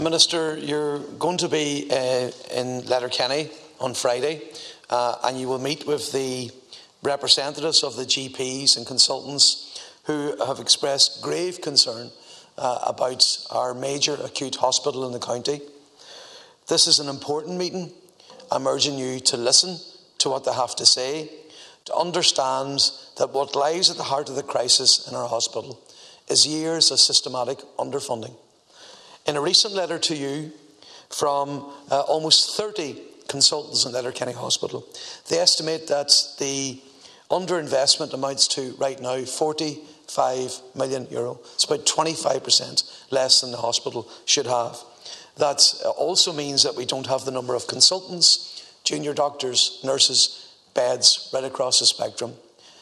Minister, you're going to be in Letterkenny on Friday and you will meet with the representatives of the GPs and consultants who have expressed grave concern about our major acute hospital in the county. This is an important meeting. I'm urging you to listen to what they have to say, to understand that what lies at the heart of the crisis in our hospital is years of systematic underfunding. In a recent letter to you from almost 30 consultants in Letterkenny Hospital, they estimate that the underinvestment amounts to, right now, €45 million. It's about 25% less than the hospital should have. That also means that we don't have the number of consultants, junior doctors, nurses, beds right across the spectrum.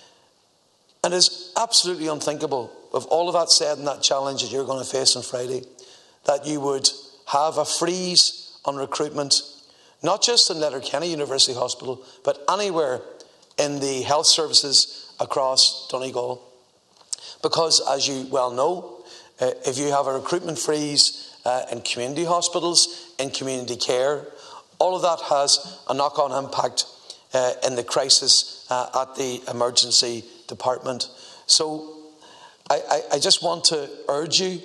And it's absolutely unthinkable, with all of that said and that challenge that you're going to face on Friday, that you would have a freeze on recruitment, not just in Letterkenny University Hospital, but anywhere in the health services across Donegal. Because, as you well know, if you have a recruitment freeze in community hospitals, in community care, all of that has a knock-on impact in the crisis at the emergency department. So I just want to urge you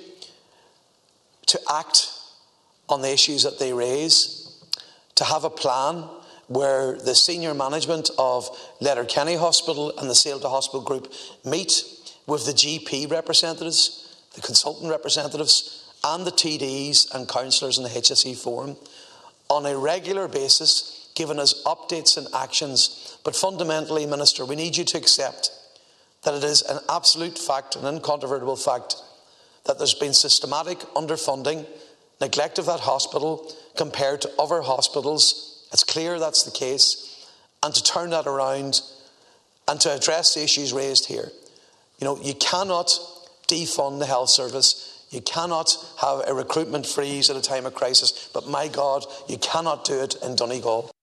to act on the issues that they raise, to have a plan where the senior management of Letterkenny Hospital and the Sale to Hospital Group meet with the GP representatives, the consultant representatives, and the TDs and councillors in the HSE forum on a regular basis, giving us updates and actions. But fundamentally, Minister, we need you to accept that it is an absolute fact, an incontrovertible fact, that there's been systematic underfunding, neglect of that hospital compared to other hospitals. It's clear that's the case. And to turn that around and to address the issues raised here. You know, you cannot defund the health service. You cannot have a recruitment freeze at a time of crisis. But my God, you cannot do it in Donegal.